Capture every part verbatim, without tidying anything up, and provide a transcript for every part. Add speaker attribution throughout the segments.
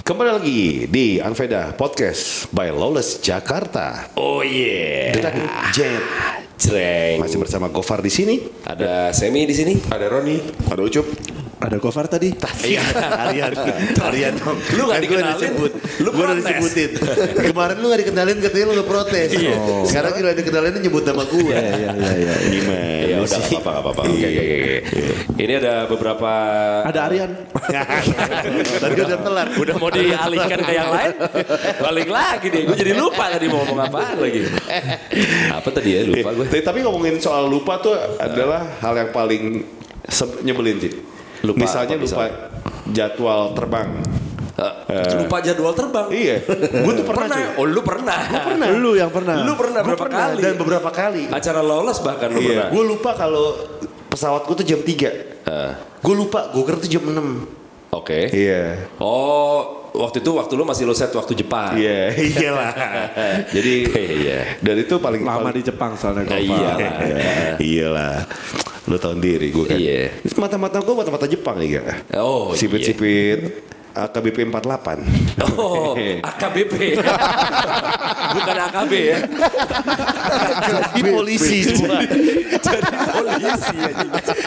Speaker 1: Kembali lagi di Anveda Podcast by Lawless Jakarta.
Speaker 2: Oh yeah.
Speaker 1: Dengan Jet.
Speaker 2: Jreng.
Speaker 1: Masih bersama Gofar di sini.
Speaker 2: Ada Semi di sini.
Speaker 3: Ada Roni, ada Ucup.
Speaker 4: Ada Gofar tadi.
Speaker 1: Iya, Aryan. Aryan dong.
Speaker 2: Lu gak
Speaker 1: Kan gua
Speaker 2: dikenalin.
Speaker 1: disebut.
Speaker 2: Lu
Speaker 1: Gua udah
Speaker 2: protes.
Speaker 1: disebutin. Kemarin lu gak dikenalin katanya lu gak protes. Oh. Sekarang lu udah dikenalin nyebut nama gue.
Speaker 4: Iya iya iya. Ya.
Speaker 1: Gimana
Speaker 2: Ya udah
Speaker 1: sih?
Speaker 2: nggak apa-apa nggak apa-apa. Oke oke oke. Ini ada beberapa.
Speaker 4: Ada Aryan.
Speaker 1: Tadi udah telat.
Speaker 2: Udah mau dialihkan ke yang lain. Balik lagi deh. Gue jadi lupa tadi mau ngomong apaan lagi. Apa tadi ya lupa gue.
Speaker 1: Eh, Tapi ngomongin soal lupa tuh adalah hal yang paling se- nyebelin sih.
Speaker 2: Lupa
Speaker 1: Misalnya
Speaker 2: apa,
Speaker 1: lupa jadwal terbang.
Speaker 2: Uh, lupa jadwal terbang.
Speaker 1: Iya, gue tuh pernah.
Speaker 2: Pernah.
Speaker 1: cuy.
Speaker 2: Oh lu pernah.
Speaker 1: Pernah.
Speaker 4: Lu yang pernah.
Speaker 2: Lu pernah
Speaker 1: Gua
Speaker 2: berapa
Speaker 1: pernah,
Speaker 2: kali?
Speaker 1: dan beberapa kali.
Speaker 2: Acara lolos bahkan lu
Speaker 1: Iya,
Speaker 2: pernah.
Speaker 1: gue lupa kalau pesawatku tuh jam tiga.
Speaker 2: Uh,
Speaker 1: Gue lupa, gue kira tuh jam enam.
Speaker 2: Oke.
Speaker 1: Iya.
Speaker 2: Oh, waktu itu waktu lu masih lo set waktu Jepang.
Speaker 1: Iya, iyalah. Jadi
Speaker 2: Iya.
Speaker 1: dari itu paling
Speaker 4: Lama
Speaker 1: paling-
Speaker 4: di Jepang soalnya
Speaker 2: Nah,
Speaker 4: Gofar.
Speaker 2: iyalah.
Speaker 1: Iyalah. Lu tahu sendiri gue kan.
Speaker 2: Iya.
Speaker 1: Mata-mata gue mata-mata Jepang ya.
Speaker 2: Oh,
Speaker 1: Sipit-sipit A K B P empat puluh delapan.
Speaker 2: Oh, A K B P. Bukan A K B ya.
Speaker 1: Jadi polisi semua.
Speaker 2: Jadi polisi aja.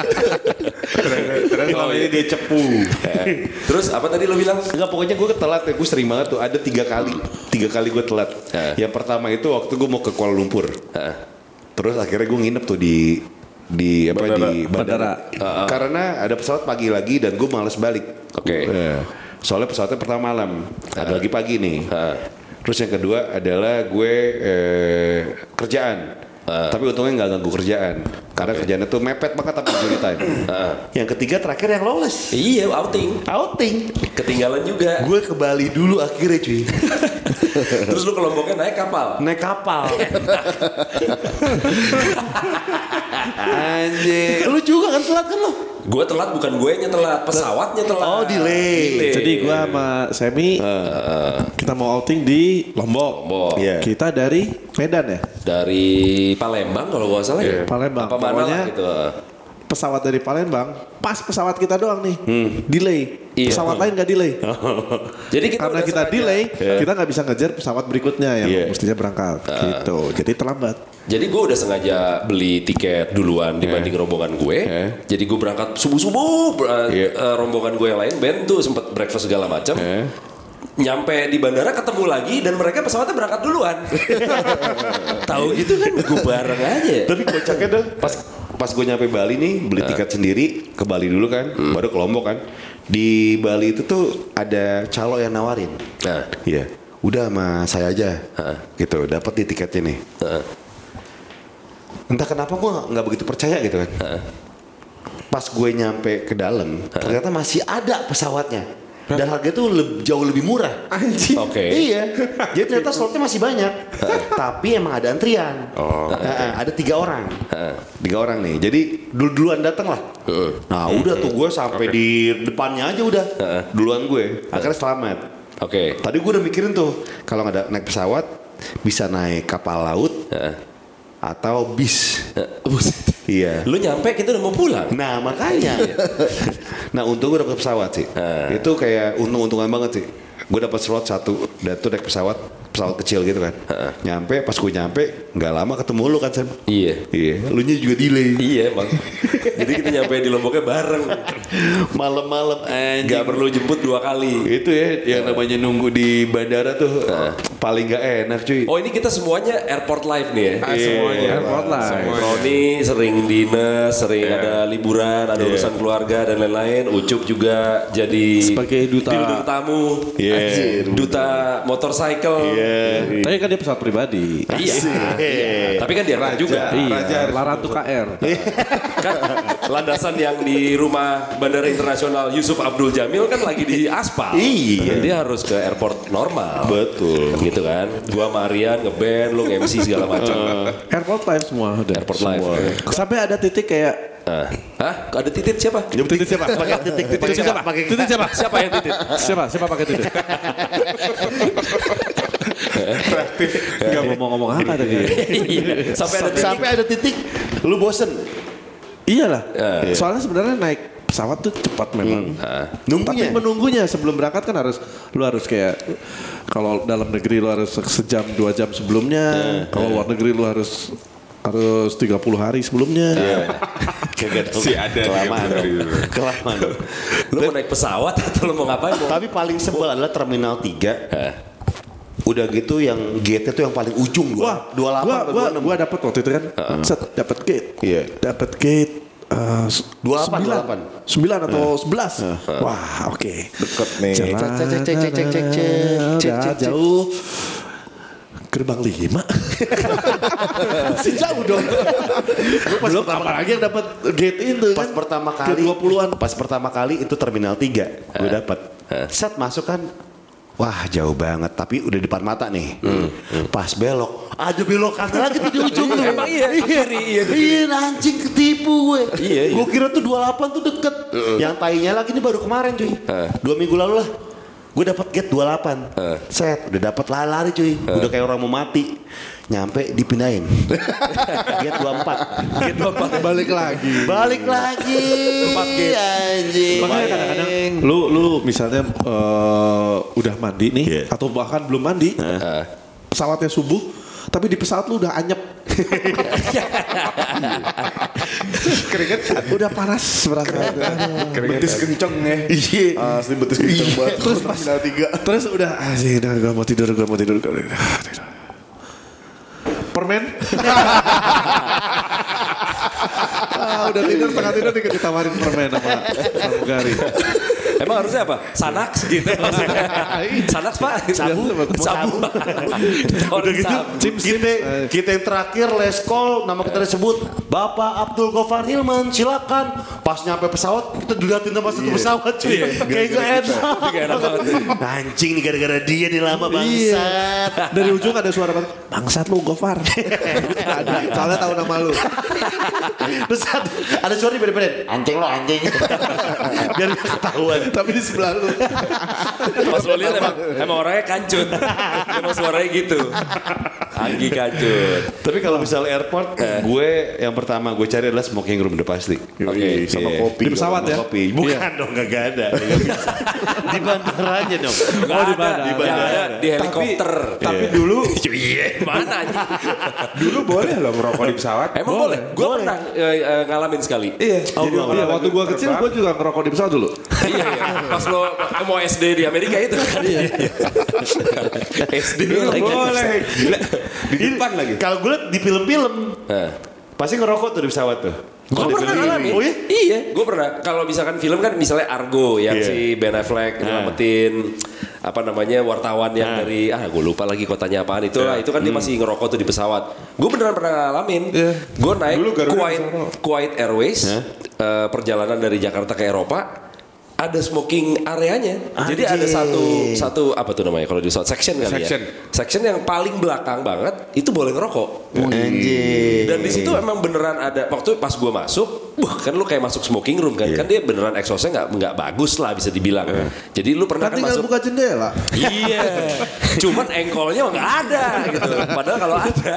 Speaker 1: Terus selama ini dia cepu.
Speaker 2: Terus apa tadi lo bilang?
Speaker 1: Enggak, pokoknya gue telat ya. Gue sering banget tuh. Ada tiga kali. Tiga kali gue telat.
Speaker 2: Heeh.
Speaker 1: Yang pertama itu waktu gue mau ke Kuala Lumpur.
Speaker 2: Heeh.
Speaker 1: Terus akhirnya gue nginep tuh di di apa
Speaker 2: Bandara.
Speaker 1: di bandara.
Speaker 2: Heeh.
Speaker 1: Karena ada pesawat pagi lagi dan gue males balik.
Speaker 2: Oke.
Speaker 1: Eh, soalnya pesawatnya pertama malam. Ada lagi pagi nih.
Speaker 2: Heeh.
Speaker 1: Terus yang kedua adalah gue eh, kerjaan. Tapi untungnya nggak ganggu kerjaan. Karena kerjaannya tuh mepet banget tapi jury time. Yang ketiga terakhir yang lawless.
Speaker 2: Iya, outing.
Speaker 1: Outing.
Speaker 2: Ketinggalan juga.
Speaker 1: Gue ke Bali dulu akhirnya cuy.
Speaker 2: Terus lu ke Lomboknya naik kapal.
Speaker 1: Naik kapal. Anjir. Lu juga kan telat kan lo?
Speaker 2: Gue telat bukan gue nya telat, pesawatnya telat.
Speaker 1: Oh, delay.
Speaker 4: Jadi gua sama Semi kita mau outing di Lombok.
Speaker 2: Lombok.
Speaker 1: Iya.
Speaker 4: Kita dari Medan ya.
Speaker 2: Dari Palembang kalau gak salah ya.
Speaker 4: Palembang.
Speaker 2: Apa mana
Speaker 4: Pokoknya
Speaker 2: lah gitu.
Speaker 4: pesawat dari Palembang, pas pesawat kita doang nih, delay.
Speaker 2: Iya.
Speaker 4: Pesawat lain gak delay.
Speaker 2: Jadi kita
Speaker 4: Karena
Speaker 2: udah
Speaker 4: kita
Speaker 2: sengaja-
Speaker 4: delay, kita nggak bisa ngejar pesawat berikutnya yang
Speaker 1: Iya.
Speaker 4: mestinya berangkat. Gitu. Jadi terlambat.
Speaker 2: Jadi gue udah sengaja beli tiket duluan dibanding rombongan gue.
Speaker 1: Eh.
Speaker 2: Jadi gue berangkat subuh-subuh, ber-
Speaker 1: Iya.
Speaker 2: eh, rombongan gue yang lain band tuh sempet breakfast segala macam.
Speaker 1: Eh.
Speaker 2: Nyampe di bandara ketemu lagi dan mereka pesawatnya berangkat duluan. Tahu gitu kan gue bareng aja.
Speaker 1: Tapi kocaknya dong pas pas gue nyampe Bali nih beli tiket sendiri ke Bali dulu kan, baru ke Lombok kan. Di Bali itu tuh ada calo yang nawarin.
Speaker 2: Nah,
Speaker 1: Iya. Udah sama saya aja. Gitu, dapat di tiketnya nih.
Speaker 2: Heeh.
Speaker 1: Entah kenapa gue nggak- nggak begitu percaya gitu kan. Pas gue nyampe ke dalam, ternyata masih ada pesawatnya. Dan harganya tuh leb- jauh lebih murah.
Speaker 4: Anjing.
Speaker 2: oke.
Speaker 1: Iya, jadi ternyata slotnya masih banyak. Tapi emang ada antrian. Oh. Ada tiga orang, tiga orang nih. Jadi dulu duluan datang lah. Nah udah tuh gue sampai di depannya aja udah. Duluan gue. Akhirnya selamat.
Speaker 2: Oke.
Speaker 1: Tadi gue udah mikirin tuh kalau nggak ada naik pesawat bisa naik kapal laut atau bis.
Speaker 2: Buset.
Speaker 1: Iya.
Speaker 2: Lu nyampe kita udah mau pulang.
Speaker 1: Nah makanya. Nah untung gue dapet pesawat sih. Itu kayak untung-untungan banget sih. Gue dapet slot satu dan tuh naik pesawat pesawat kecil gitu kan. Nyampe pas gue nyampe nggak lama ketemu lu kan Sam.
Speaker 2: Iya.
Speaker 1: Iya. Lu nya juga delay.
Speaker 2: Iya emang. Jadi kita nyampe di Lomboknya bareng.
Speaker 1: Malam-malam anjing.
Speaker 2: Gak perlu jemput dua kali.
Speaker 1: Itu ya yang namanya nunggu di bandara tuh paling gak enak cuy.
Speaker 2: Oh ini kita semuanya airport live nih ya.
Speaker 3: Ah, semuanya.
Speaker 4: Airport lah.
Speaker 2: Roni sering dinas, sering ada liburan, ada urusan keluarga dan lain-lain. Ucup juga jadi
Speaker 4: Sebagai duta.
Speaker 2: bintang tamu,
Speaker 1: Iya.
Speaker 2: duta motorcycle.
Speaker 1: Iya.
Speaker 4: Tapi kan dia pesawat pribadi.
Speaker 2: Iya. Iya. Tapi kan dia raja juga.
Speaker 4: Iya. Laratu K R.
Speaker 2: Kan landasan yang di rumah Bandara Internasional Yusuf Abdul Jamil kan lagi di aspal.
Speaker 1: Iya.
Speaker 2: Dia harus ke airport normal.
Speaker 1: Betul.
Speaker 2: Gitu kan. Gua sama Aryan ngeband, lu nge-M C segala macam.
Speaker 4: Airport live semua udah.
Speaker 2: Airport live.
Speaker 4: Sampai ada titik kayak
Speaker 2: Ah. Hah? Ada titit siapa?
Speaker 4: titik siapa? Pakai titik titik siapa?
Speaker 1: Pakai
Speaker 4: Titik siapa?
Speaker 2: Siapa yang titit?
Speaker 4: Siapa? Siapa pakai titik? Gak mau ngomong apa tadi.
Speaker 2: Iya. Sampai ada titik.
Speaker 1: Sampai ada titik lu bosen.
Speaker 4: Iyalah. Soalnya sebenarnya naik pesawat tuh cepat memang.
Speaker 2: Hmm.
Speaker 1: Nunggunya.
Speaker 4: Tapi menunggunya sebelum berangkat kan harus lu harus kayak kalau dalam negeri lu harus sejam dua jam sebelumnya, kalau luar negeri lu harus harus tiga puluh hari sebelumnya.
Speaker 1: Kagak tahu.
Speaker 3: Si ada
Speaker 1: Kelamaan
Speaker 3: tiga puluh hari
Speaker 1: dong.
Speaker 3: dulu.
Speaker 1: Kelamaan dong.
Speaker 2: Lu mau naik pesawat atau lu mau ngapain? Mau?
Speaker 1: Tapi paling sebel adalah Terminal tiga. Udah gitu yang gate-nya tuh yang paling ujung
Speaker 4: Wah,
Speaker 1: dua puluh delapan
Speaker 4: gua
Speaker 1: atau
Speaker 4: gua
Speaker 1: dua puluh enam.
Speaker 4: gua dapat waktu itu kan. Set dapat gate.
Speaker 1: Iya.
Speaker 4: Dapat gate uh,
Speaker 1: dua puluh delapan,
Speaker 4: sembilan,
Speaker 1: dua puluh delapan.
Speaker 4: sembilan atau sebelas. Wah, oke.
Speaker 3: Deket nih.
Speaker 4: Jalan,
Speaker 1: Cek, cek, cek, cek, cek, cek, cek, cek,
Speaker 4: udah
Speaker 1: cek, cek.
Speaker 4: jauh. Gerbang lima. Masih jauh dong. Belum apalagi yang dapat gate itu
Speaker 1: Pas
Speaker 4: kan.
Speaker 1: pertama
Speaker 4: Gate
Speaker 1: kali
Speaker 4: dua puluhan.
Speaker 1: Pas pertama kali itu Terminal tiga gue dapat. Set masuk kan. Wah jauh banget tapi udah depan mata nih. Pas belok ada belokan lagi di ujung tuh.
Speaker 2: Emang iya, kiri, iya, di kiri.
Speaker 1: Iya anjing ketipu gue.
Speaker 2: Iya, iya.
Speaker 1: Gue kira tuh dua puluh delapan tuh deket. Yang tainya lagi ini baru kemarin cuy. Dua minggu lalu lah. Gue dapat gate dua puluh delapan. Set udah dapat lari-lari cuy. Udah kayak orang mau mati. Nyampe dipindahin. Gate dua puluh empat. Gate dua puluh empat
Speaker 4: Balik lagi.
Speaker 1: Balik lagi.
Speaker 2: Empat gate.
Speaker 1: Anjing.
Speaker 4: Makanya kadang-kadang lu lu misalnya eh, udah mandi nih
Speaker 1: Iya.
Speaker 4: atau bahkan belum mandi, pesawatnya subuh, tapi di pesawat lu udah anyep. Keringetan. Udah panas berasa.
Speaker 3: Betis kenceng ya.
Speaker 1: Iya.
Speaker 3: Asli betis kenceng banget.
Speaker 4: Terus pas
Speaker 3: Terminal tiga.
Speaker 4: Terus udah asik, udah gue mau tidur, gue mau tidur, gue mau tidur. Permen. ah, udah tidur setengah tidur nih ditawarin permen sama sama Gari.
Speaker 2: Emang harusnya apa? Sanaks gitu maksudnya. Sanaks pak.
Speaker 1: Sabu.
Speaker 2: Sabu.
Speaker 1: Udah gitu
Speaker 2: Sabu.
Speaker 1: kita, kita yang terakhir les call nama kita disebut Bapak Abdul Ghaffar Hilman silakan. Pas nyampe pesawat kita dilihatin sama satu pesawat cuy. Kayak gak enak.
Speaker 2: Gak enak banget.
Speaker 1: Anjing nih gara-gara dia nih lama bangsat.
Speaker 4: Dari ujung ada suara bang, bangsat lu Gofar. Ada, soalnya tahu nama lu.
Speaker 1: Terus ada, ada suara beda-beda. Anjing lo anjing. Biar gak ketahuan.
Speaker 4: Tapi di sebelah lu.
Speaker 2: Pas lo lihat emang, emang orangnya kancut. Emang suaranya gitu. Anggi kancut.
Speaker 1: Tapi kalau misal airport, gue yang pertama gue cari adalah smoking room udah pasti.
Speaker 3: Oke, sama
Speaker 1: Iya.
Speaker 3: kopi.
Speaker 4: Di pesawat
Speaker 1: Sama
Speaker 4: ya?
Speaker 1: Kopi. Bukan dong, gak ada. Nggak bisa. Di bandaranya dong.
Speaker 2: Gak
Speaker 4: di
Speaker 2: ada.
Speaker 4: bandara.
Speaker 2: Di bandara. Di helikopter.
Speaker 3: Tapi dulu
Speaker 2: Iya. Mana aja.
Speaker 3: dulu boleh loh ngerokok di pesawat.
Speaker 2: Emang boleh? Gue pernah eh, eh, ngalamin sekali.
Speaker 3: Iya.
Speaker 4: Oh,
Speaker 3: Jadi
Speaker 4: iya, waktu gua kecil gua juga ngerokok di pesawat dulu.
Speaker 2: Iya, iya. Pas lo mau S D di Amerika itu kan. S D
Speaker 3: dulu
Speaker 2: lagi.
Speaker 3: boleh. Gila. Di depan lagi.
Speaker 1: Kalau gue liat di film-film,
Speaker 2: Nah.
Speaker 1: pasti ngerokok tuh di pesawat tuh.
Speaker 2: Gue pernah ngalamin.
Speaker 1: Oh iya?
Speaker 2: Iya, gue pernah. Kalau misalkan film kan misalnya Argo yang
Speaker 1: Iya.
Speaker 2: si Ben Affleck nyelamatin apa namanya wartawan yang dari ah gue lupa lagi kotanya apaan itu lah. Itu kan dia masih ngerokok tuh di pesawat. Gue beneran pernah ngalamin. Gue naik
Speaker 3: Dulu Garuda
Speaker 2: Kuwait,
Speaker 3: di sono.
Speaker 2: Kuwait Airways eh, perjalanan dari Jakarta ke Eropa. Ada smoking areanya. Jadi ada satu satu apa tuh namanya kalau di pesawat section kali
Speaker 3: Section.
Speaker 2: ya. Section yang paling belakang banget itu boleh ngerokok.
Speaker 1: Anjing.
Speaker 2: Dan di situ emang beneran ada waktu pas gua masuk, wah kan lu kayak masuk smoking room kan, kan dia beneran exhaustnya nggak nggak bagus lah bisa dibilang. Jadi lu pernah
Speaker 4: Kan
Speaker 2: kan
Speaker 4: tinggal
Speaker 2: masuk,
Speaker 4: buka jendela.
Speaker 2: iya, cuman engkolnya nggak ada gitu. Padahal kalau ada,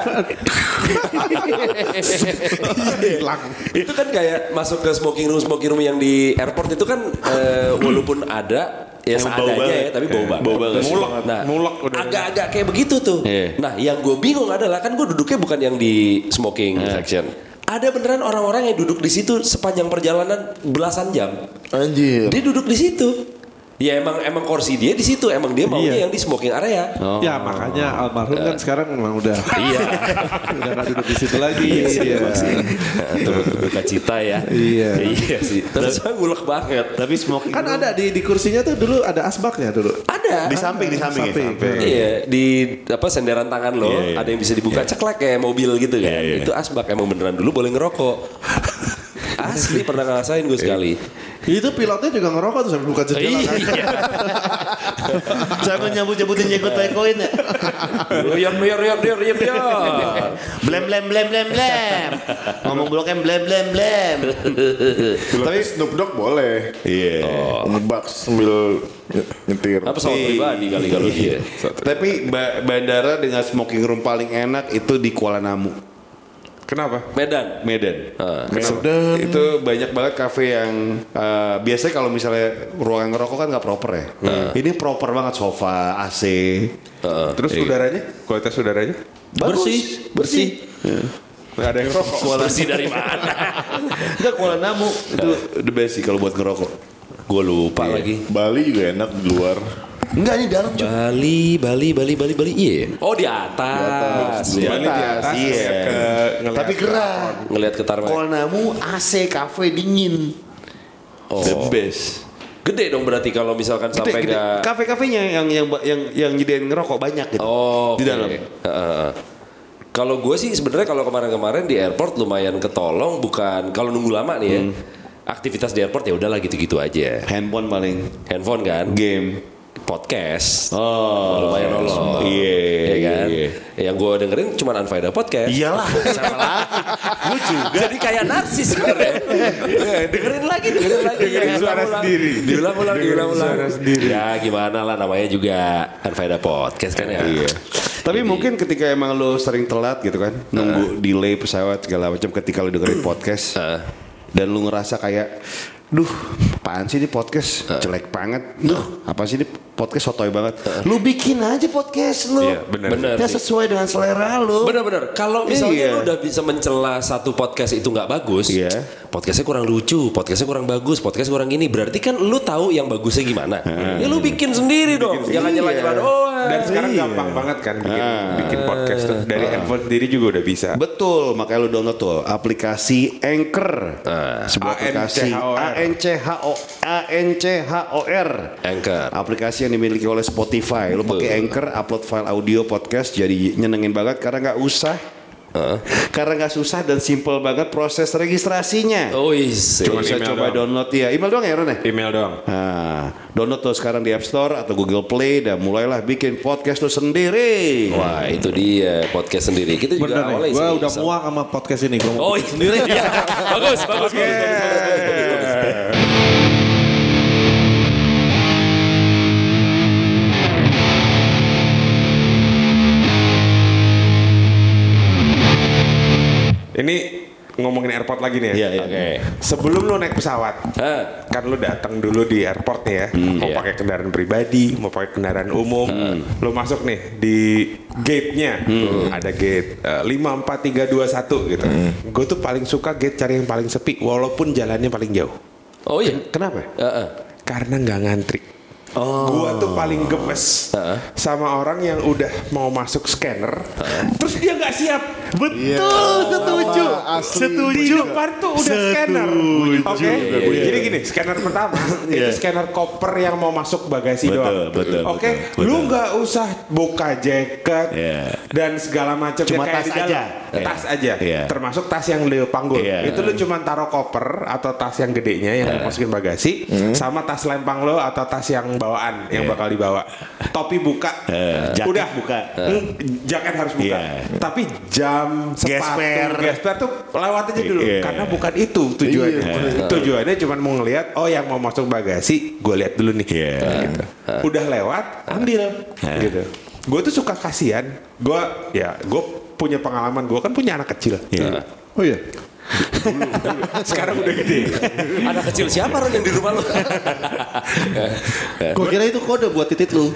Speaker 4: Hilang.
Speaker 2: itu kan kayak masuk ke smoking room smoking room yang di airport itu kan eh, walaupun ada. Ya
Speaker 1: Emang bau
Speaker 2: seadanya
Speaker 1: banget.
Speaker 2: ya, tapi bau
Speaker 1: Eh,
Speaker 2: banget.
Speaker 1: bau banget.
Speaker 3: Mulek,
Speaker 2: Nah,
Speaker 3: mulek udah.
Speaker 2: agak-agak kayak begitu tuh.
Speaker 1: Iya.
Speaker 2: Nah, yang gue bingung adalah kan gue duduknya bukan yang di smoking section. Ada beneran orang-orang yang duduk di situ sepanjang perjalanan belasan jam.
Speaker 3: Anjir.
Speaker 2: Dia duduk di situ. Ya emang emang kursi dia di situ, emang dia maunya
Speaker 4: Iya.
Speaker 2: yang di smoking area.
Speaker 1: Oh.
Speaker 4: Ya makanya almarhum kan sekarang memang udah
Speaker 2: Iya.
Speaker 4: udah nggak duduk di situ lagi. Iya.
Speaker 2: Itu berduka cita ya.
Speaker 4: Iya.
Speaker 2: Iya sih. Terus saya ngulek banget.
Speaker 1: Tapi smoking
Speaker 4: Kan
Speaker 1: room-
Speaker 4: ada di di kursinya tuh dulu ada asbaknya dulu.
Speaker 2: Ada.
Speaker 1: di samping, di samping, ya?
Speaker 4: Samping.
Speaker 2: Iya, di apa senderan tangan lo,
Speaker 1: Iya, iya.
Speaker 2: ada yang bisa dibuka ceklek kayak mobil gitu kan.
Speaker 1: Iya, iya.
Speaker 2: Itu asbak emang beneran dulu boleh ngerokok. Asli pernah ngerasain gue sekali.
Speaker 4: Itu pilotnya juga ngerokok tuh sampai buka jendela. kan.
Speaker 2: Iya.
Speaker 1: Saya nyambut-nyabutin jenggot koin ya.
Speaker 2: Rior, rior, rior, rior, rior, rior.
Speaker 1: Blem blem blem blem blem. Ngomong bloknya blem blem blem.
Speaker 3: Tapi Snoop Dogg boleh.
Speaker 1: Iya.
Speaker 3: Ngebak sambil nyetir.
Speaker 2: Apa pesawat pribadi kali kalau dia.
Speaker 1: Tapi ba- bandara dengan smoking room paling enak itu di Kuala Namu.
Speaker 3: Kenapa?
Speaker 2: Medan.
Speaker 1: Medan.
Speaker 2: Ah.
Speaker 3: Medan.
Speaker 1: Itu banyak banget kafe yang uh, biasanya kalau misalnya ruangan ngerokok kan nggak proper ya. Ini proper banget, sofa, A C.
Speaker 3: Terus udaranya? Kualitas udaranya?
Speaker 2: Bersih, bersih.
Speaker 3: Nggak ada yang rokok.
Speaker 2: Bersih dari mana?
Speaker 1: Enggak, Kuala Namu itu the best sih kalau buat ngerokok.
Speaker 2: Gue lupa lagi.
Speaker 3: Bali juga enak di luar.
Speaker 1: Enggak, ini dalam juga.
Speaker 2: Bali, Bali, Bali, Bali, Bali. Iya. Oh di atas.
Speaker 1: Di
Speaker 3: Bali di atas,
Speaker 1: iya.
Speaker 3: ngeliat ke- ngeliat
Speaker 1: Tapi
Speaker 3: ke
Speaker 1: gerah.
Speaker 2: Ngelihat ke Tarmai.
Speaker 1: Kuala Namu A C kafe dingin.
Speaker 2: Oh.
Speaker 1: The best.
Speaker 2: Gede dong berarti kalau misalkan
Speaker 1: Gede,
Speaker 2: sampai
Speaker 1: gede.
Speaker 2: nggak.
Speaker 1: Kafe-kafenya yang yang yang yang nyediain ngerokok banyak gitu.
Speaker 2: Oh.
Speaker 1: Di
Speaker 2: oke.
Speaker 1: dalam.
Speaker 2: Heeh. Kalau gue sih sebenarnya kalau kemarin-kemarin di airport lumayan ketolong, bukan kalau nunggu lama nih ya. Aktivitas di airport ya udahlah gitu-gitu aja.
Speaker 1: Handphone paling.
Speaker 2: Handphone kan,
Speaker 1: Game.
Speaker 2: podcast.
Speaker 1: Oh.
Speaker 2: Lumayan nolong.
Speaker 1: Iya,
Speaker 2: Ya kan?
Speaker 1: iya.
Speaker 2: Yang gue dengerin cuma Unfaida podcast.
Speaker 1: Iyalah, siapa lagi? Lu juga.
Speaker 2: Jadi kayak narsis sebenarnya. dengerin lagi, dengerin lagi.
Speaker 3: Dengerin suara
Speaker 2: Diulang-ulang.
Speaker 3: sendiri.
Speaker 2: Diulang-ulang,
Speaker 3: Dengerin
Speaker 2: diulang-ulang.
Speaker 3: suara sendiri.
Speaker 2: Ya gimana lah, namanya juga Unfaida podcast kan ya.
Speaker 1: Iya. Tapi mungkin ketika emang lo sering telat gitu kan, nunggu delay pesawat segala macam, ketika lo dengerin podcast
Speaker 2: Uh.
Speaker 1: dan lu ngerasa kayak, duh, apaan sih ini podcast jelek banget, duh, apa sih ini podcast sotoy banget. Lu bikin aja podcast lu,
Speaker 3: Iya, bener.
Speaker 2: Bener
Speaker 1: yang
Speaker 2: sih.
Speaker 1: sesuai dengan selera lu.
Speaker 2: Bener-bener. Kalau misalnya
Speaker 1: Iya.
Speaker 2: lu udah bisa mencela satu podcast itu nggak bagus,
Speaker 1: Iya.
Speaker 2: podcastnya kurang lucu, podcastnya kurang bagus, podcast kurang ini, berarti kan lu tahu yang bagusnya gimana. Ya lu bikin sendiri dong, jangan nyela-nyela doang.
Speaker 3: Dan sekarang
Speaker 1: Iya.
Speaker 3: gampang banget kan bikin,
Speaker 1: Ah.
Speaker 3: bikin podcast tuh. Dari handphone sendiri juga udah bisa.
Speaker 1: Betul, makanya lu download tuh aplikasi Anchor. Sebuah aplikasi A N C H O A N C H O R.
Speaker 2: Anchor.
Speaker 1: Aplikasi yang dimiliki oleh Spotify. Lu pakai Anchor, upload file audio podcast, jadi nyenengin banget karena nggak usah. Karena nggak susah dan simple banget proses registrasinya.
Speaker 2: Oh isi.
Speaker 1: Cuma bisa
Speaker 3: email
Speaker 1: coba
Speaker 3: doang.
Speaker 1: download ya. Email doang ya Ron ya?
Speaker 3: Email doang.
Speaker 1: Nah, download tuh sekarang di App Store atau Google Play dan mulailah bikin podcast lu sendiri.
Speaker 2: Wah itu dia podcast sendiri. Kita juga
Speaker 4: Bener
Speaker 2: awalnya
Speaker 4: nih, gue
Speaker 2: iseng-
Speaker 4: udah
Speaker 2: iseng.
Speaker 4: muak sama podcast ini. Gue mau
Speaker 2: Oh
Speaker 4: bikin
Speaker 2: sendiri. Iya. bagus, bagus, bagus, bagus, bagus, bagus, bagus.
Speaker 3: Ini ngomongin airport lagi nih ya.
Speaker 1: Iya, iya.
Speaker 2: Oke.
Speaker 3: Sebelum lu naik pesawat,
Speaker 2: Hah.
Speaker 3: kan lu datang dulu di airport nih ya. mau
Speaker 2: iya.
Speaker 3: pakai kendaraan pribadi, mau pakai kendaraan umum. Lu masuk nih di gate-nya. Ada gate eh, lima empat tiga dua satu gitu. Gue tuh paling suka gate cari yang paling sepi walaupun jalannya paling jauh.
Speaker 2: Oh iya.
Speaker 1: Kenapa?
Speaker 2: Heeh.
Speaker 3: Karena nggak ngantri. Gua tuh paling gemes sama orang yang udah mau masuk scanner, terus dia nggak siap.
Speaker 1: Betul, setuju. Setuju.
Speaker 3: Di depan tuh udah scanner. Oke. Jadi gini, scanner pertama itu scanner koper yang mau masuk bagasi
Speaker 1: Betul,
Speaker 3: doang.
Speaker 1: betul,
Speaker 3: Oke.
Speaker 1: betul,
Speaker 3: Lu
Speaker 1: betul.
Speaker 3: nggak usah buka jaket
Speaker 1: Iya.
Speaker 3: dan segala macam
Speaker 1: Cuma
Speaker 3: kayak
Speaker 1: tas
Speaker 3: di dalam.
Speaker 1: aja.
Speaker 3: Tas aja.
Speaker 1: Iya.
Speaker 3: Termasuk tas yang lu panggul.
Speaker 1: Iya.
Speaker 3: Itu lu cuma taruh koper atau tas yang gedenya yang lu masukin bagasi sama tas lempang lo atau tas yang bawaan yang
Speaker 1: Iya.
Speaker 3: bakal dibawa. Topi buka.
Speaker 1: Eh, jaket
Speaker 3: Udah
Speaker 1: buka.
Speaker 3: Hmm, jaket harus buka.
Speaker 1: Iya.
Speaker 3: Tapi jam sepatu,
Speaker 1: Gesper.
Speaker 3: gesper tuh lewat aja dulu
Speaker 1: Iya.
Speaker 3: karena bukan itu tujuannya. Tujuannya cuma mau ngelihat oh yang mau masuk bagasi, gue lihat dulu nih.
Speaker 1: Iya.
Speaker 3: Gitu. Udah lewat, ambil. Gitu. Gue tuh suka kasihan. Gue ya gue punya pengalaman. Gue kan punya anak kecil.
Speaker 1: Iya.
Speaker 4: Oh iya.
Speaker 3: Sekarang udah gede.
Speaker 2: Anak kecil siapa Ron yang di rumah lu?
Speaker 4: Gue kira itu kode buat titit lu.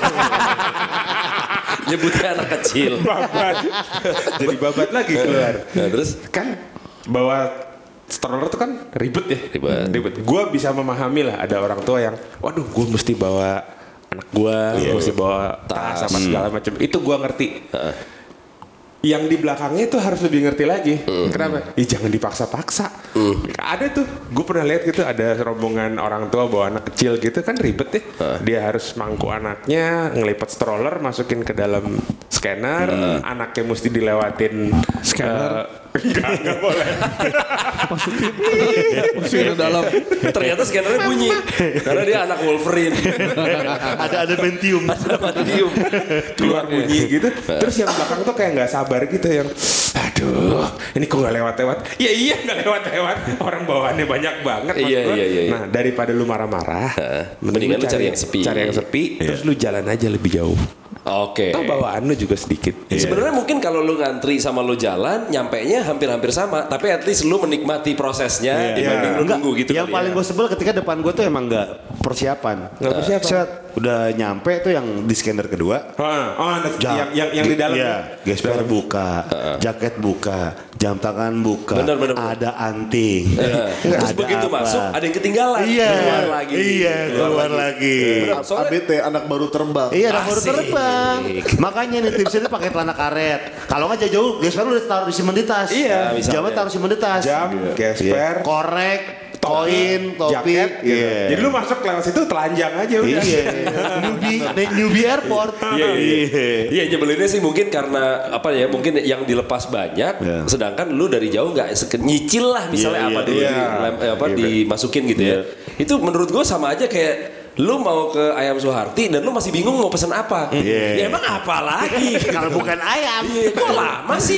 Speaker 2: Nyebutnya anak kecil.
Speaker 3: Babat. Jadi babat lagi keluar.
Speaker 2: Nah, terus
Speaker 3: Kan bawa stroller tuh kan ribet ya.
Speaker 2: Ribet.
Speaker 3: Ribet. Gue bisa memahami lah ada orang tua yang, waduh, gue mesti bawa anak gue, gue mesti bawa tas,
Speaker 2: Tas.
Speaker 3: apa segala macam. Itu gue ngerti. Yang di belakangnya itu harus lebih ngerti lagi. Kenapa? Ih, jangan dipaksa-paksa. Ada tuh, gue pernah lihat gitu, ada rombongan orang tua bawa anak kecil gitu kan ribet ya. Dia harus mangku anaknya, ngelipat stroller, masukin ke dalam scanner, anaknya mesti dilewatin scanner. Enggak, enggak boleh.
Speaker 4: Masukin ke dalam.
Speaker 2: ternyata scannernya bunyi karena dia anak Wolverine.
Speaker 1: Ada ada Pentium.
Speaker 2: Matium.
Speaker 3: Keluar bunyi gitu. Terus yang belakang tuh kayak nggak sabar gitu yang, aduh, ini kok nggak lewat-lewat? Ya iya nggak lewat-lewat. Orang bawaannya banyak banget. maksud
Speaker 2: Iya,
Speaker 3: gua.
Speaker 2: iya, iya, iya.
Speaker 3: Nah daripada lu marah-marah,
Speaker 2: mendingan lu cari yang sepi.
Speaker 3: Cari yang sepi. Terus lu jalan aja lebih jauh.
Speaker 2: Oke.
Speaker 3: Toh bawaan lu juga sedikit.
Speaker 2: Sebenarnya mungkin kalau lu ngantri sama lu jalan, nyampenya hampir-hampir sama, tapi at least lu menikmati prosesnya
Speaker 1: Iya.
Speaker 2: dibanding lu
Speaker 1: Enggak,
Speaker 2: nunggu gitu.
Speaker 1: yang
Speaker 2: kali
Speaker 1: paling
Speaker 2: ya.
Speaker 1: gue sebel ketika depan gue tuh emang nggak persiapan.
Speaker 3: Nggak persiapan.
Speaker 1: Set, udah nyampe tuh yang di scanner kedua.
Speaker 3: Ah, oh, ada
Speaker 1: Ja-
Speaker 3: yang yang yang di dalam.
Speaker 1: Iya, gesper buka, jaket buka, jam tangan buka,
Speaker 2: Bener, bener, bener.
Speaker 1: ada anting.
Speaker 2: Terus
Speaker 1: ada
Speaker 2: begitu
Speaker 1: apa.
Speaker 2: masuk ada yang ketinggalan,
Speaker 1: Iya,
Speaker 2: keluar lagi.
Speaker 1: iya, keluar lagi.
Speaker 2: Bener, soalnya-
Speaker 5: A B T anak baru terbang.
Speaker 1: Iya, anak baru
Speaker 2: Asik.
Speaker 1: terbang. Makanya nih tipsnya pakai celana karet. Kalau nggak jauh-jauh, gesper udah taruh di simpen di tas.
Speaker 2: Iya, misalnya.
Speaker 1: Jamnya taruh simpen di tas.
Speaker 3: Jam, gesper,
Speaker 1: korek, koin, topi.
Speaker 3: jaket gitu.
Speaker 1: Iya.
Speaker 3: Jadi lu masuk lewat situ telanjang aja udah.
Speaker 1: Iya, newbie, naik newbie airport.
Speaker 2: Iya, iya. Iya, nyebelinnya sih mungkin karena apa ya? Mungkin yang dilepas banyak,
Speaker 1: Iya.
Speaker 2: sedangkan lu dari jauh nggak seke- nyicil lah misalnya
Speaker 1: Iya,
Speaker 2: apa
Speaker 1: iya,
Speaker 2: dulu
Speaker 3: iya.
Speaker 2: di, lem- eh, apa
Speaker 3: Iya,
Speaker 2: dimasukin gitu ya. Itu menurut gue sama aja kayak lu mau ke Ayam Suharti dan lu masih bingung mau pesen apa.
Speaker 1: Iya.
Speaker 2: Ya emang apa lagi?
Speaker 1: Kalau bukan ayam.
Speaker 2: Iya, kok lama sih?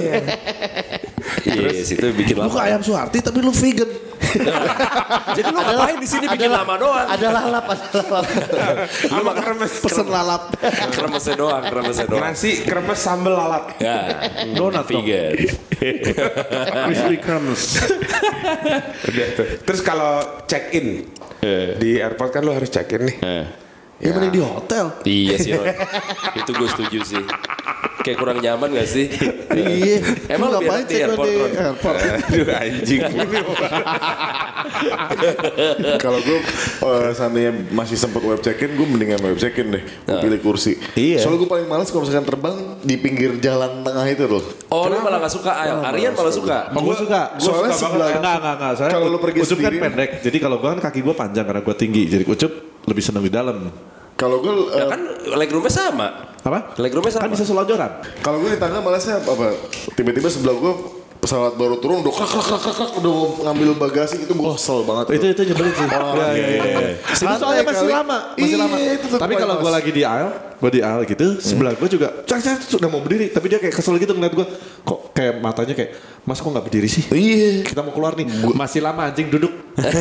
Speaker 2: Iya, situ bikin
Speaker 4: Lu
Speaker 2: lama.
Speaker 4: ke Ayam Suharti tapi lu vegan.
Speaker 2: Jadi lu ngapain di sini bikin lama doang?
Speaker 1: Ada lalap, ada lalap.
Speaker 3: Lu makan kremes.
Speaker 4: Pesen lalap.
Speaker 2: Kremesnya doang, kremesnya doang.
Speaker 3: Nasi kremes sambal lalap.
Speaker 2: Ya,
Speaker 4: Donat dong.
Speaker 2: vegan.
Speaker 4: Crispy crumbs.
Speaker 3: Udah tuh. Terus kalau check in di airport kan lu harus check in nih.
Speaker 4: Ya mending di hotel.
Speaker 2: Iya sih, Ron. Itu gue setuju sih. Kayak kurang nyaman gak sih?
Speaker 4: Iya.
Speaker 2: Emang
Speaker 4: Lu
Speaker 2: lebih
Speaker 4: ngapain
Speaker 2: enak di
Speaker 4: cek
Speaker 2: airport,
Speaker 4: di
Speaker 2: Ron?
Speaker 4: airport?
Speaker 3: Aduh anjing.
Speaker 5: Kalau gue uh, seandainya masih sempat web check-in, gue mendingan web check-in deh. Gue pilih kursi.
Speaker 1: Iya.
Speaker 5: Soalnya gue paling males kalau misalkan terbang di pinggir jalan tengah itu loh.
Speaker 2: Oh, lu malah gak suka Ail. Aryan malah suka.
Speaker 4: Oh, gue suka. Gua
Speaker 5: Soalnya
Speaker 4: suka
Speaker 5: sebelah-
Speaker 4: banget. Enggak, enggak, enggak. Soalnya
Speaker 5: Kalau lu pergi
Speaker 4: Ucup kan
Speaker 5: sendiri-
Speaker 4: pendek. Jadi kalau gue kan kaki gue panjang karena gue tinggi. Jadi Ucup lebih seneng di dalam.
Speaker 5: Kalau gue
Speaker 2: Ya
Speaker 5: uh,
Speaker 2: kan legroomnya sama.
Speaker 4: Apa?
Speaker 2: Legroomnya sama.
Speaker 4: Kan bisa selonjoran.
Speaker 5: kalau gue di tangga malasnya apa? Tiba-tiba sebelah gue pesawat baru turun udah krak krak krak krak, krak udah mau ngambil bagasi itu gue kesel banget.
Speaker 4: Itu itu nyebelin sih.
Speaker 5: Oh,
Speaker 4: Iya, iya, iya. Itu
Speaker 5: Santai
Speaker 4: soalnya masih
Speaker 5: kali.
Speaker 4: lama, masih
Speaker 5: Iya,
Speaker 4: lama.
Speaker 5: itu tetap
Speaker 4: Tapi kalau
Speaker 5: paling
Speaker 4: gue
Speaker 5: males.
Speaker 4: lagi di aisle, gue di aisle gitu, sebelah gue juga cak cak sudah mau berdiri, tapi dia kayak kesel gitu ngeliat gue, kok kayak matanya kayak, mas kok nggak berdiri sih?
Speaker 5: Iya.
Speaker 4: Kita mau keluar nih, masih lama anjing duduk.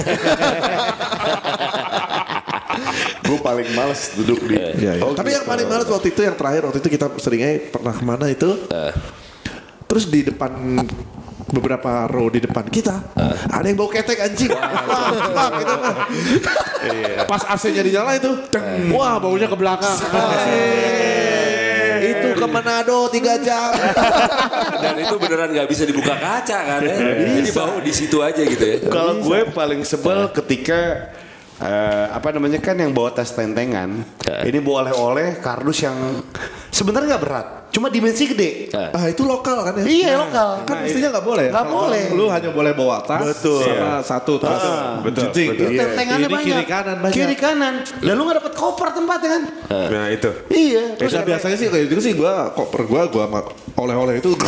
Speaker 5: Gue paling males duduk di.
Speaker 4: Iya, iya.
Speaker 5: Oh,
Speaker 4: Tapi
Speaker 5: gitu.
Speaker 4: yang paling males waktu itu yang terakhir waktu itu kita seringnya pernah kemana itu, terus di depan beberapa row di depan kita ada yang bau ketek anjing. Wah, fuck, itu mah. Pas A C-nya dinyala itu, deng, wah baunya ke belakang. Itu ke Manado tiga jam.
Speaker 2: Dan itu beneran gak bisa dibuka kaca kan ya. Jadi bau di situ aja gitu ya.
Speaker 1: Kalau gue paling sebel ketika eh, apa namanya kan yang bawa tas tentengan, ini bawa oleh-oleh kardus yang sebenarnya nggak berat, cuma dimensi gede.
Speaker 4: Ah itu lokal kan ya?
Speaker 1: Iya lokal.
Speaker 4: Kan mestinya nggak boleh.
Speaker 1: Nggak
Speaker 4: Kalau
Speaker 1: boleh.
Speaker 4: Lu hanya boleh bawa tas
Speaker 1: Betul.
Speaker 4: sama satu tas.
Speaker 3: betul,
Speaker 4: Jejing.
Speaker 3: betul.
Speaker 1: Itu tentengannya
Speaker 4: Ini
Speaker 1: banyak.
Speaker 4: kiri kanan banyak.
Speaker 1: Kiri kanan. Dan lu nggak dapet koper tempatnya kan?
Speaker 3: Nah itu.
Speaker 1: Iya.
Speaker 4: Terus
Speaker 1: Terus
Speaker 4: biasanya sih kayak gitu sih gua koper gua gua sama oleh-oleh itu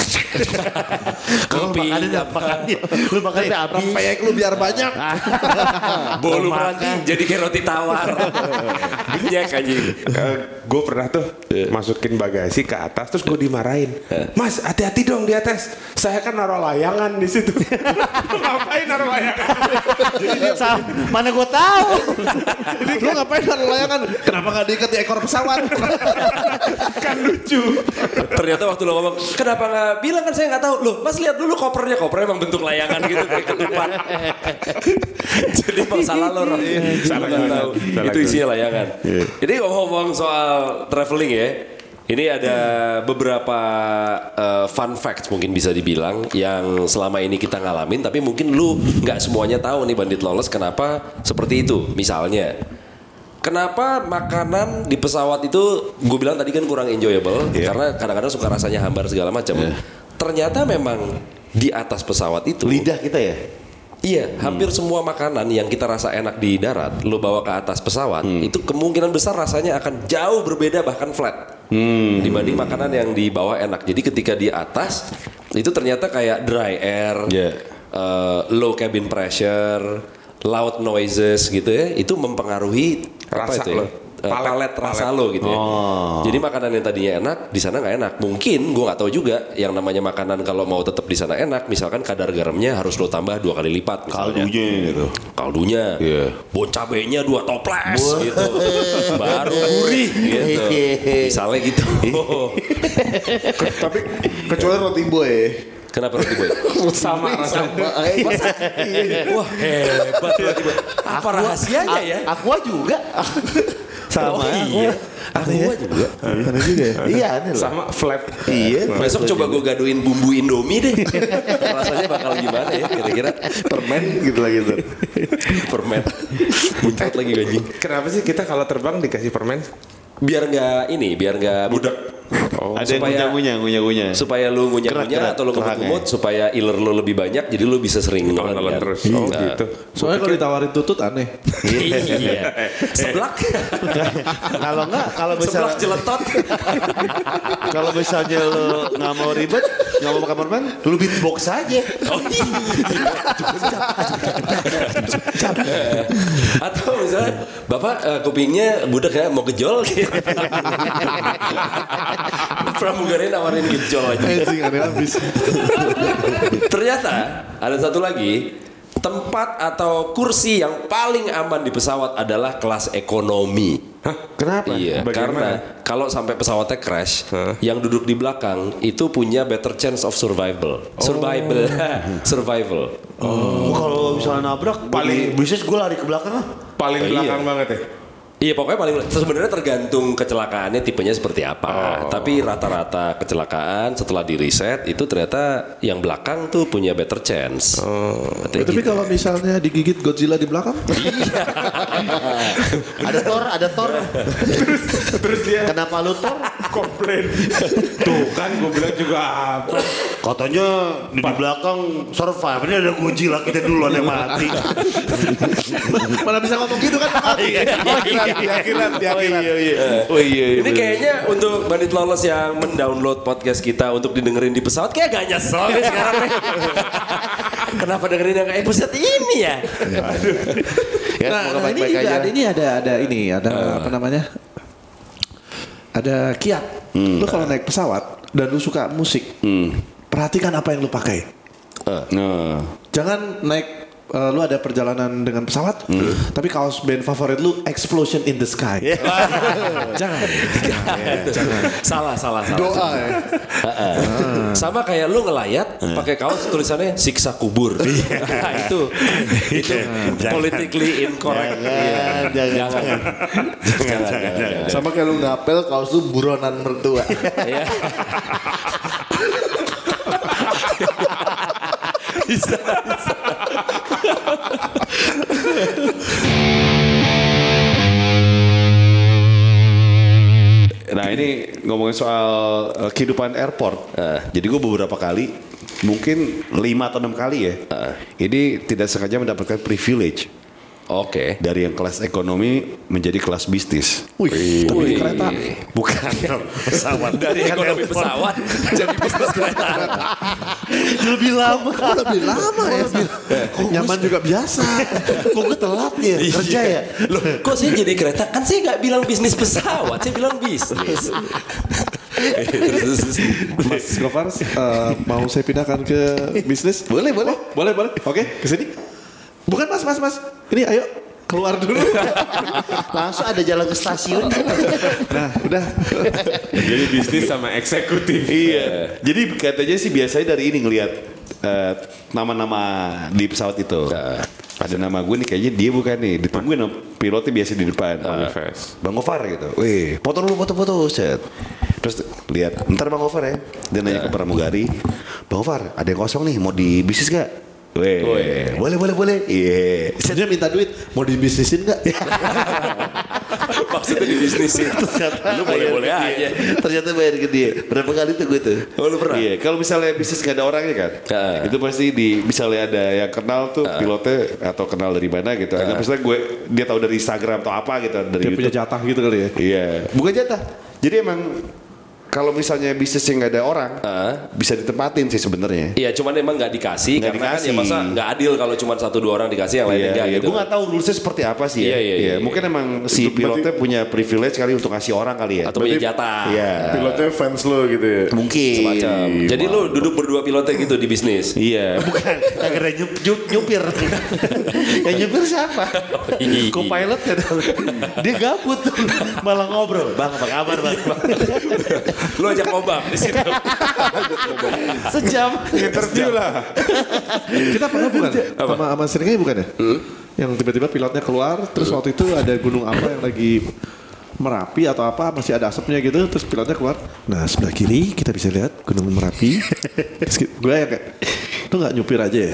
Speaker 1: kalau makannya makannya, lu makannya habis.
Speaker 4: pempek lu biar banyak.
Speaker 2: Bolu ranting jadi kayak roti tawar. Banyak anjing.
Speaker 3: Gue pernah tuh masukin bagasi ke atas terus gue dimarahin. Mas hati-hati dong di atas. Saya kan naruh layangan di situ. Lu ngapain naruh layangan?
Speaker 1: Sa- Mana gue tahu?
Speaker 4: Lu ngapain naruh layangan? Kenapa nggak diikat di ekor pesawat?
Speaker 3: Kan lucu.
Speaker 2: Ternyata waktu lo ngomong, kenapa nggak bilang kan saya nggak tahu. Loh, Mas lihat dulu kopernya, kopernya emang bentuk layangan gitu kayak ketupat. Jadi emang salah lo, Ron. Salah nggak tahu.
Speaker 3: Salah
Speaker 2: Itu
Speaker 3: gue.
Speaker 2: isinya layangan. Jadi ngomong soal traveling ya. Ini ada beberapa uh, fun facts mungkin bisa dibilang yang selama ini kita ngalamin, tapi mungkin lu nggak semuanya tahu nih Bandit Lawless kenapa seperti itu. Misalnya, kenapa makanan di pesawat itu gue bilang tadi kan kurang enjoyable karena kadang-kadang suka rasanya hambar segala macam. Ternyata memang di atas pesawat itu
Speaker 1: Lidah kita ya.
Speaker 2: iya, hampir semua makanan yang kita rasa enak di darat, lo bawa ke atas pesawat, itu kemungkinan besar rasanya akan jauh berbeda bahkan flat dibanding makanan yang di bawah enak. Jadi ketika di atas itu ternyata kayak dry air,
Speaker 1: Yeah.
Speaker 2: uh, low cabin pressure, loud noises gitu ya, itu mempengaruhi apa
Speaker 3: Rasa
Speaker 2: itu ya?
Speaker 3: lo.
Speaker 2: uh, palet, rasa lo gitu ya.
Speaker 1: Oh.
Speaker 2: Jadi makanan yang tadinya enak di sana nggak enak. Mungkin gue nggak tahu juga yang namanya makanan kalau mau tetap di sana enak, misalkan kadar garamnya harus lo tambah dua kali lipat misalnya.
Speaker 1: Kaldunya gitu.
Speaker 2: Kaldunya,
Speaker 1: Iya.
Speaker 2: bon cabenya dua toples gitu, baru gurih gitu. Misalnya gitu.
Speaker 5: Tapi kecuali roti boy.
Speaker 2: Kenapa roti boy?
Speaker 3: Sama rasanya.
Speaker 2: Wah hebat roti boy. Apa rahasianya ya?
Speaker 1: Aqua juga. Sama.
Speaker 2: Oh, iya.
Speaker 1: Aneh ya?
Speaker 2: juga.
Speaker 1: Aneh juga ya? Iya aneh lah.
Speaker 3: Sama flat.
Speaker 1: Iya.
Speaker 2: Besok coba gue gaduin bumbu Indomie deh. Rasanya bakal gimana ya kira-kira?
Speaker 1: Permen gitu lagi tuh.
Speaker 2: Permen. Muncrat lagi anjing.
Speaker 3: Kenapa sih kita kalau terbang dikasih permen?
Speaker 2: Biar nggak ini, biar nggak budak.
Speaker 3: Oh,
Speaker 1: Ada yang
Speaker 2: supaya-
Speaker 1: ngunyah-ngunyah, ngunyah-ngunyah.
Speaker 2: Supaya lu
Speaker 1: Gerak,
Speaker 2: ngunyah-ngunyah
Speaker 1: gerak,
Speaker 2: atau lu
Speaker 1: geraknya.
Speaker 2: ngemut supaya iler lu lebih banyak, jadi lu bisa sering
Speaker 3: nelen
Speaker 2: nelen kan.
Speaker 3: terus. Oh
Speaker 2: Nah.
Speaker 3: gitu.
Speaker 4: Soalnya kalau ditawarin tutut aneh.
Speaker 2: Iya. Seblak.
Speaker 1: Kalau enggak, kalau
Speaker 2: Seblak
Speaker 1: misalnya
Speaker 2: jeletot.
Speaker 1: kalau misalnya lu nggak mau ribet, nggak mau makan permen, lu beatbox aja.
Speaker 2: Oh iya. Atau misalnya Bapak eh, kupingnya budak ya mau gejol gitu. Pramugari nawarin gejol aja.
Speaker 4: Anjing aneh habis.
Speaker 2: Ternyata ada satu lagi, tempat atau kursi yang paling aman di pesawat adalah kelas ekonomi.
Speaker 1: Kenapa?
Speaker 2: Iya,
Speaker 3: Bagaimana?
Speaker 2: karena kalau sampai pesawatnya crash,
Speaker 3: Hah?
Speaker 2: yang duduk di belakang itu punya better chance of survival. Survival, survival.
Speaker 1: Oh, kalau misalnya nabrak, paling bisnis gue lari ke belakang lah.
Speaker 3: Paling
Speaker 2: Oh, iya.
Speaker 3: belakang banget ya.
Speaker 2: Iya pokoknya paling sebenarnya tergantung kecelakaannya tipenya seperti apa. Tapi rata-rata kecelakaan setelah di riset itu ternyata yang belakang tuh punya better chance. Katanya
Speaker 4: Tapi
Speaker 2: gitu.
Speaker 4: kalau misalnya digigit Godzilla di belakang,
Speaker 1: Ada Thor, ada Thor.
Speaker 3: Terus dia
Speaker 1: Kenapa lu Thor?
Speaker 3: komplain. Tuh kan gue bilang juga apa.
Speaker 1: Katanya di belakang survive. Ini ada Godzilla, kita duluan yang mati.
Speaker 4: mana bisa ngomong gitu kan? Mati.
Speaker 1: Di akhirat, di akhirat. Oh iya, oh iya.
Speaker 2: Ini kayaknya untuk bandit lolos yang mendownload podcast kita untuk didengerin di pesawat kayak gak nyesel nih sekarang nih. Kenapa dengerin yang episode ini ya?
Speaker 1: Ya,
Speaker 4: Nah,
Speaker 1: semoga
Speaker 4: nah ini
Speaker 1: baik-baik
Speaker 4: juga
Speaker 1: aja.
Speaker 4: ada ini ada ada ini ada apa namanya? Ada kiat. Lu kalau naik pesawat dan lu suka musik, perhatikan apa yang lu pakai.
Speaker 1: Nah,
Speaker 4: Jangan naik eh, lu ada perjalanan dengan pesawat, tapi kaos band favorit lu Explosion in the Sky. Jangan.
Speaker 2: Salah, salah, salah.
Speaker 5: Doa ya.
Speaker 2: Heeh. Sama kayak lu ngelayat pakai kaos tulisannya siksa kubur. Nah, itu itu politically incorrect. Iya.
Speaker 1: Jangan, jangan,
Speaker 2: Jangan. Jangan, jangan, jangan.
Speaker 5: Sama kayak lu ngapel kaos lu buronan mertua.
Speaker 2: Iya. Bisa, bisa.
Speaker 1: Nah ini ngomongin soal uh, kehidupan airport. Jadi gue beberapa kali, mungkin lima atau enam kali ya. Ini tidak sengaja mendapatkan privilege
Speaker 2: Oke.
Speaker 1: dari yang kelas ekonomi menjadi kelas bisnis.
Speaker 4: Wih, tapi kereta.
Speaker 1: Bukan pesawat.
Speaker 2: Dari ekonomi pesawat jadi bisnis kereta.
Speaker 1: Lebih lama.
Speaker 4: Kok lebih lama ya? Nyaman juga biasa.
Speaker 1: Kok gue telat ya kerja ya?
Speaker 2: Loh, kok saya jadi kereta? Kan saya nggak bilang bisnis pesawat, saya bilang bisnis.
Speaker 4: Mas Gofar, eh, mau saya pindahkan ke bisnis? Boleh, boleh. boleh, boleh. Oke, ke sini. Bukan mas, mas, mas. Ini ayo keluar dulu.
Speaker 1: Langsung ada jalan ke stasiun.
Speaker 4: Nah, udah.
Speaker 3: Jadi bisnis sama eksekutif.
Speaker 1: Iya. Jadi katanya sih biasanya dari ini ngelihat eh, nama-nama di pesawat itu. Ada nama gue nih kayaknya dia bukan nih. Ditungguin sama pilotnya biasa di depan.
Speaker 3: Manifest.
Speaker 1: Bang Gofar gitu. Wih, foto dulu foto-foto set. Terus lihat, ntar Bang Gofar ya. Dia nanya ke pramugari, Bang Gofar, ada yang kosong nih, mau di bisnis gak? Weh, boleh boleh boleh. Iya.
Speaker 4: Dia minta duit, mau dibisnisin nggak?
Speaker 2: Maksudnya di bisnis itu. Lu boleh-boleh aja.
Speaker 1: Ternyata bayar ke dia. Berapa kali tuh gue tuh?
Speaker 2: Oh, lu pernah?
Speaker 1: Iya. Kalau misalnya bisnis gak ada orangnya kan,
Speaker 2: Heeh.
Speaker 1: itu pasti di misalnya ada yang kenal tuh pilotnya atau kenal dari mana gitu. Atau misalnya gue dia tahu dari Instagram atau apa gitu dari
Speaker 4: Dia punya
Speaker 1: YouTube.
Speaker 4: jatah gitu kali ya.
Speaker 1: Iya. Bukan jatah. Jadi emang kalau misalnya bisnisnya nggak ada orang,
Speaker 2: Uh.
Speaker 1: bisa ditempatin sih sebenarnya.
Speaker 2: Iya, cuman emang nggak dikasih
Speaker 1: Nggak
Speaker 2: karena kan ya
Speaker 1: dikasih.
Speaker 2: masa nggak adil kalau cuma satu dua orang dikasih yang lain enggak gitu.
Speaker 1: Gue nggak tahu rulesnya seperti apa sih ya.
Speaker 2: Iya, iya, iya,
Speaker 1: Mungkin emang si
Speaker 5: Berarti-
Speaker 1: pilotnya punya privilege kali untuk ngasih orang kali ya.
Speaker 2: Atau punya jatah.
Speaker 1: Iya.
Speaker 5: Pilotnya fans lo gitu ya.
Speaker 1: Mungkin.
Speaker 2: Semacam. Jadi lu duduk berdua pilotnya gitu di bisnis.
Speaker 1: Iya, bukan akhirnya nyup, nyup, nyupir. Yang nyupir siapa? Co-pilot ya. Dia gabut malah ngobrol. Bang, apa kabar bang?
Speaker 2: Lu ajak ngobam di situ.
Speaker 1: Sejam.
Speaker 3: Interview lah.
Speaker 4: Kita pernah bukan? Sama sama seringnya bukan ya? Yang tiba-tiba pilotnya keluar, terus waktu itu ada gunung apa yang lagi Merapi atau apa masih ada asapnya gitu, terus pilotnya keluar. Nah sebelah kiri kita bisa lihat gunung Merapi. Terus gue ya kayak, tuh nggak nyupir aja ya?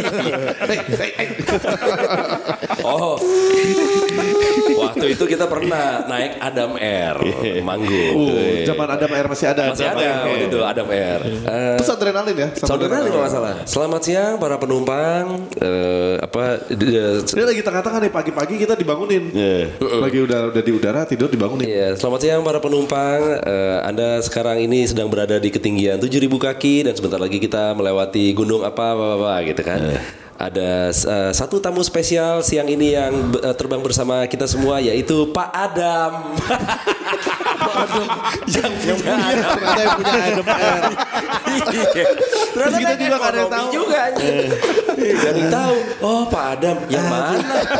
Speaker 2: Oh. Waktu itu kita pernah naik Adam Air, manggung.
Speaker 4: Uh, zaman Adam Air masih ada.
Speaker 2: Masih ada waktu itu Adam Air. Eh,
Speaker 4: Terus adrenalin ya? sama
Speaker 2: Saudara
Speaker 4: adrenalin.
Speaker 2: kalau nggak salah. Selamat siang para penumpang. Eh, apa? d-
Speaker 4: Ini lagi tengah-tengah nih pagi-pagi kita dibangunin. Lagi udah udah di udara tidur dibangunin.
Speaker 2: Iya, selamat siang para penumpang. Eh, Anda sekarang ini sedang berada di ketinggian tujuh ribu kaki dan sebentar lagi kita melewati gunung apa apa, apa gitu kan. Ada eh, satu tamu spesial siang ini yang be- eh, terbang bersama kita semua yaitu Pak Adam. yang punya Adam.
Speaker 4: Ternyata yang punya Adam Air.
Speaker 2: Iya. Ternyata
Speaker 4: kita
Speaker 2: kan
Speaker 4: juga nggak ada yang
Speaker 2: ekonomi
Speaker 4: tahu.
Speaker 2: juga anjing. Nggak ada yang tahu. Oh Pak Adam yang mana?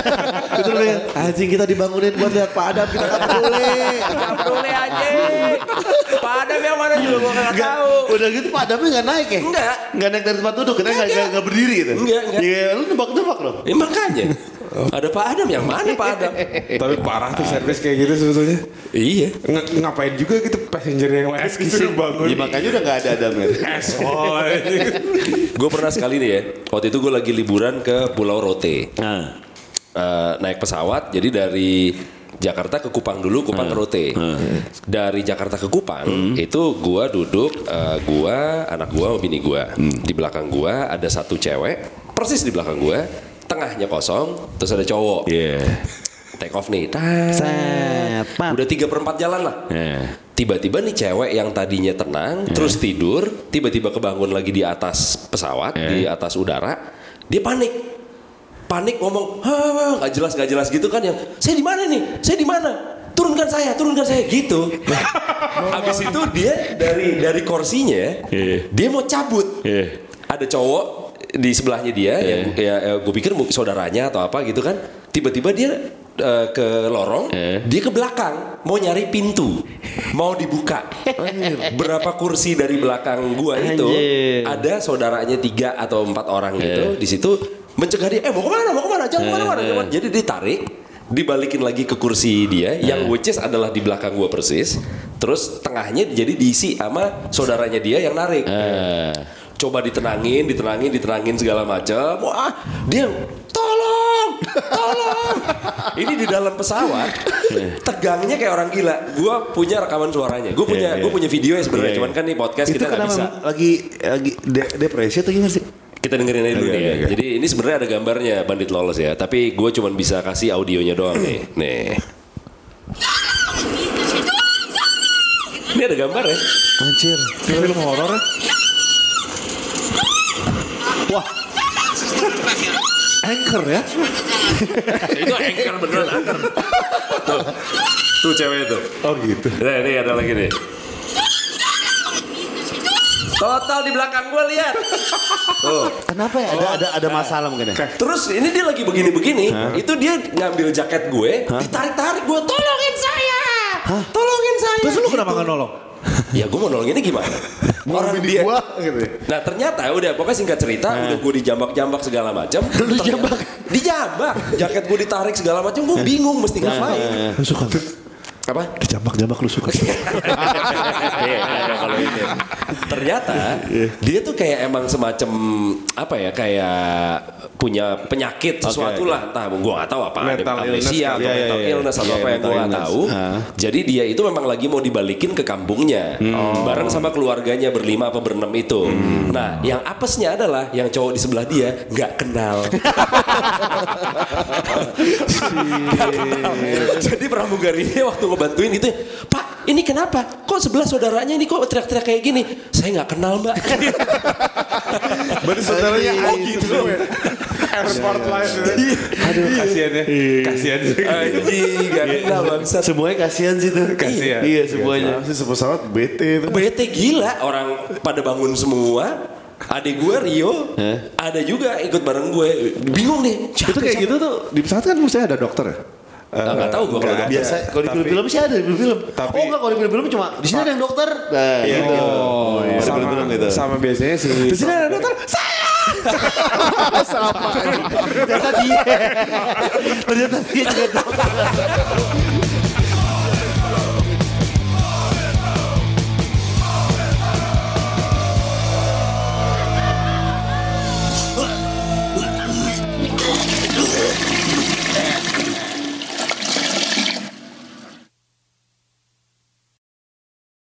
Speaker 4: Itu namanya anjing kita dibangunin buat lihat Pak Adam kita nggak boleh.
Speaker 2: Gak boleh anjing. Pak Adam yang mana juga gua nggak tahu.
Speaker 1: Udah gitu Pak Adamnya nggak naik ya?
Speaker 2: Enggak.
Speaker 1: Nggak naik dari tempat duduk, kita nggak nggak- nggak berdiri gitu.
Speaker 2: Enggak, enggak.
Speaker 1: Iya, lu nebak-nebak dong.
Speaker 2: Ya makanya. Ada Pak Adam yang mana Pak Adam?
Speaker 3: Tapi parah tuh servis kayak gitu sebetulnya.
Speaker 2: Iya.
Speaker 3: Ng- ngapain juga gitu passenger yang lain gitu bangun.
Speaker 1: Ya makanya udah nggak ada Adamnya.
Speaker 3: Asshole anjing.
Speaker 2: Gue pernah sekali nih ya. Waktu itu gue lagi liburan ke Pulau Rote.
Speaker 1: Nah,
Speaker 2: Eh, naik pesawat. Jadi dari Jakarta ke Kupang dulu, Kupang ke Rote. Dari Jakarta ke Kupang itu gue duduk, eh, gue, anak gue, sama bini gue. Di belakang gue ada satu cewek, persis di belakang gue. Tengahnya kosong, terus ada cowok.
Speaker 1: iya.
Speaker 2: Take off nih. Tat.
Speaker 1: Set, pap.
Speaker 2: Udah tiga per empat jalan lah.
Speaker 1: Iya.
Speaker 2: Tiba-tiba nih cewek yang tadinya tenang, terus tidur, tiba-tiba kebangun lagi di atas pesawat, di atas udara, dia panik. Panik ngomong, "Hah, nggak jelas nggak jelas gitu kan yang, saya di mana nih? Saya di mana? Turunkan saya, turunkan saya gitu." Habis itu dia dari dari kursinya,
Speaker 1: Iya.
Speaker 2: dia mau cabut.
Speaker 1: Iya.
Speaker 2: Ada cowok di sebelahnya dia yang ya, gue pikir mungkin saudaranya atau apa gitu kan. Tiba-tiba dia eh, ke lorong,
Speaker 1: Eh.
Speaker 2: dia ke belakang mau nyari pintu, mau dibuka. Berapa kursi dari belakang gua itu
Speaker 1: Anjir.
Speaker 2: ada saudaranya tiga atau empat orang gitu di situ mencegah dia. Eh mau kemana? Mau kemana? Jangan kemana-mana. Jangan. Jadi ditarik, dibalikin lagi ke kursi dia, yang which is adalah di belakang gua persis. Terus tengahnya jadi diisi sama saudaranya dia yang narik. Coba ditenangin, ditenangin, ditenangin segala macam. Wah, dia tolong, tolong. Ini di dalam pesawat, tegangnya kayak orang gila. Gua punya rekaman suaranya, gue punya,
Speaker 1: Iya, iya.
Speaker 2: gue punya video ya sebenarnya.
Speaker 1: Iya,
Speaker 2: Cuman
Speaker 1: iya.
Speaker 2: kan nih podcast
Speaker 1: Itu
Speaker 2: kita nggak
Speaker 1: kenapa
Speaker 2: bisa.
Speaker 1: lagi lagi de- depresi atau gimana sih?
Speaker 2: Kita dengerin aja dulu
Speaker 1: Oke,
Speaker 2: nih ya.
Speaker 1: oke, oke.
Speaker 2: Jadi ini sebenarnya ada gambarnya Bandit Lolos ya. Tapi gue cuman bisa kasih audionya doang nih. Nih. Ini ada gambar ya.
Speaker 1: Anjir,
Speaker 4: Film horor ya? Wah. Anchor ya?
Speaker 2: Itu anchor beneran anchor. Tuh. Tuh cewek itu.
Speaker 4: Oh gitu.
Speaker 2: Nah, ini ada lagi nih. Total di belakang gue lihat. Tuh.
Speaker 1: kenapa ya? Ada ada ada masalah mungkin ya?
Speaker 2: Terus ini dia lagi begini-begini. Itu dia ngambil jaket gue, ditarik-tarik gue, tolongin saya. Tolongin saya.
Speaker 4: Terus lu kenapa nggak nolong?
Speaker 2: Ya gue mau nolonginnya gimana? Orang
Speaker 5: Bini
Speaker 2: dia.
Speaker 5: gua gitu ya.
Speaker 2: Nah ternyata udah pokoknya singkat cerita udah gue dijambak-jambak segala macam. Lu dijambak? Dijambak. Jaket gue ditarik segala macam. Gue bingung mesti ngapain.
Speaker 4: Lu suka
Speaker 2: Apa?
Speaker 4: dijambak-jambak lu suka?
Speaker 2: Iya, iya, kalau itu. Ternyata dia tuh kayak emang semacam apa ya, kayak punya penyakit sesuatu lah, entah gue nggak tahu apa,
Speaker 3: Mental illness
Speaker 2: amnesia
Speaker 3: kali.
Speaker 2: atau
Speaker 1: Iya,
Speaker 2: mental
Speaker 1: iya, iya.
Speaker 2: illness atau
Speaker 1: Iya,
Speaker 2: apa yang gue
Speaker 1: mental
Speaker 2: nggak
Speaker 1: illness.
Speaker 2: tahu.
Speaker 1: Hah.
Speaker 2: Jadi dia itu memang lagi mau dibalikin ke kampungnya, bareng sama keluarganya berlima apa berenam itu. Nah, yang apesnya adalah yang cowok di sebelah dia nggak kenal. Jadi pramugarinya waktu ngebantuin itu, Pak, ini kenapa? Kok sebelah saudaranya ini kok teriak-teriak kayak gini? Saya nggak kenal mbak.
Speaker 5: Berarti saudaranya
Speaker 3: Oh gitu. Airport life. Aduh kasihan ya. Kasihan.
Speaker 2: Anjing, gak kenal bangsat.
Speaker 1: Semuanya kasihan sih tuh.
Speaker 3: Kasihan.
Speaker 1: Iya semuanya.
Speaker 5: Masih sepesawat bete itu.
Speaker 2: Bete gila, orang pada bangun semua. Adik gue Rio, ada juga ikut bareng gue. Bingung nih.
Speaker 4: Itu kayak gitu tuh di pesawat kan mesti ada dokter ya?
Speaker 2: Nah, gak tahu gue kalau
Speaker 3: Nggak
Speaker 2: dokter.
Speaker 1: Biasa kalau di
Speaker 3: Tapi-
Speaker 1: film-film sih ada di film-film.
Speaker 3: Tapi-
Speaker 1: Oh enggak kalau di film-film cuma di sini ada yang dokter. Nah, gitu.
Speaker 3: Oh,
Speaker 1: Ada
Speaker 3: sama,
Speaker 1: film-film gitu.
Speaker 3: sama biasanya sih.
Speaker 4: Di sini ada dokter.
Speaker 1: Ternyata dia. Ternyata dia juga dokter.